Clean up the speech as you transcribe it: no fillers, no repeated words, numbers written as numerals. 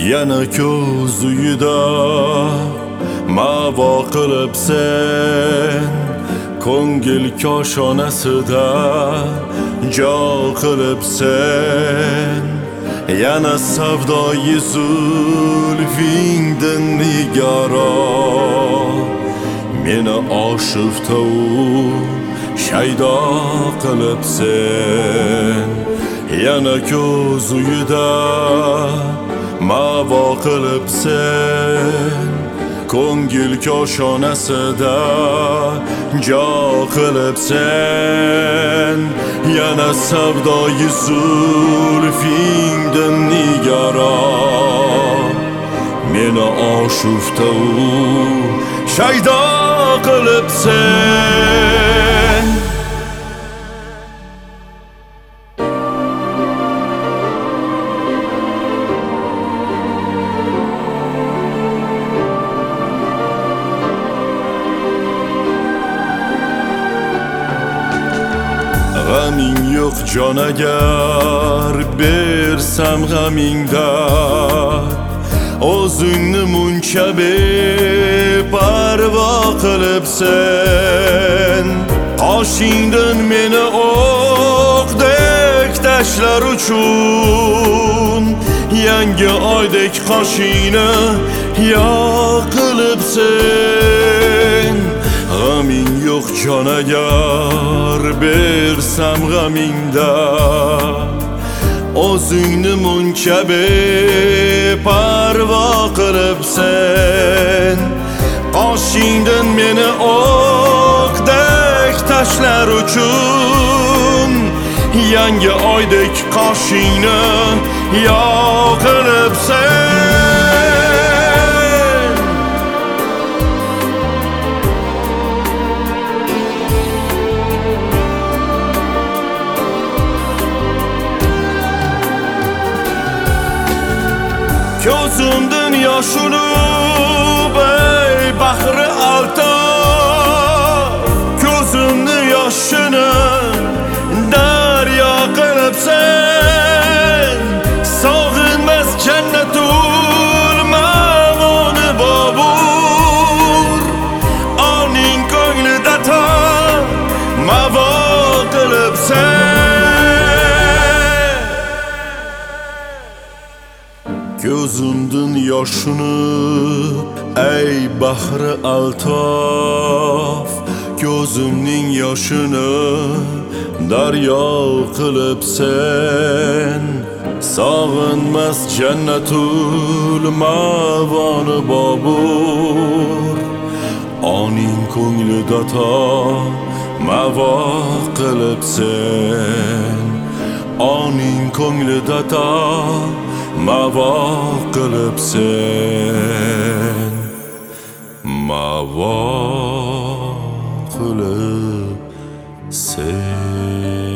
yana ko'z uyida mavo qilibsen, ko'ngil koshonasida jo qilibsen. Yana savdoyi zulfingdan nigaro, meni oshifta u shaydo qilibsen. Yana ko'z uyida mavo qilibsen, ko'ngil koshonasida jo qilibsen. Yana savdoyi zulfingdan nigaro, meni oshifta u shaydo qilibsen. G'aming yo'q jon agar bersam g'amingda, o'zingni muncha beparvo qilibsen. Qoshingdan meni o'qdek tashlar uchun, yangi oydek qoshingni yo'q qilibsen. G'aming yo'q jon agar bersam g'amingda, o'zingni muncha beparvo qilibsen. Qoshingdan meni o'qdek tashlar uchun, yangi oydek qoshingni yo'q qilibsen. Ko'zimdan yosh unib ey bahri altof, ko'zimni yoshini daryo qilibsen. Sog'inmas jannatul ma'voni bobur, oning ko'nglida tam mavo qilibsen. Ko'zimdan yoshini ey bahri altof, ko'zimning yoshini daryo qilibsen. Sog'inmas jannatul ma'voni bobur, oning ko'nglida tam mavo qilibsen. Oning ko'nglida tam mavo qilibsen. Mavo qilibsen.